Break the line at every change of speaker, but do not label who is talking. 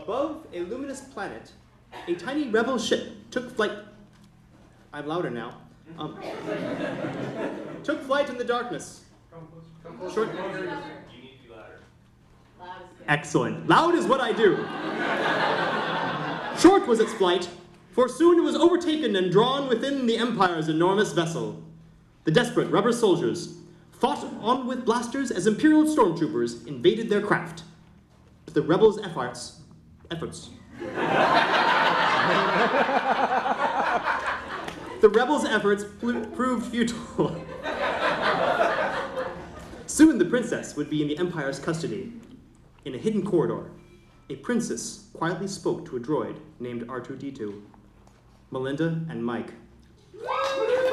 Above a luminous planet, a tiny rebel ship took flight. I'm louder now. Took flight in the darkness.
Come closer.
Short.
You need to be louder.
Loud is good.
Excellent. Loud is what I do. Short was its flight, for soon it was overtaken and drawn within the Empire's enormous vessel. The desperate rubber soldiers fought on with blasters as Imperial stormtroopers invaded their craft. But the rebels' efforts. The rebels' efforts proved futile. Soon the princess would be in the Empire's custody. In a hidden corridor, a princess quietly spoke to a droid named R2-D2. Melinda and Mike.